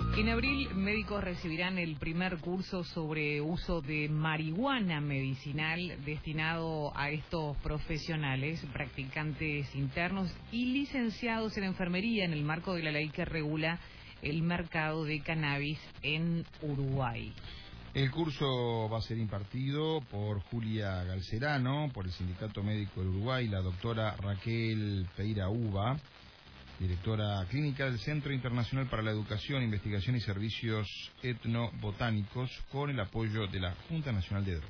En abril, médicos recibirán el primer curso sobre uso de marihuana medicinal destinado a estos profesionales, practicantes internos y licenciados en enfermería en el marco de la ley que regula el mercado de cannabis en Uruguay. El curso va a ser impartido por Julia Galcerano, por el Sindicato Médico del Uruguay, la doctora Raquel Peira Uva, directora clínica del Centro Internacional para la Educación, Investigación y Servicios Etnobotánicos, con el apoyo de la Junta Nacional de Drogas.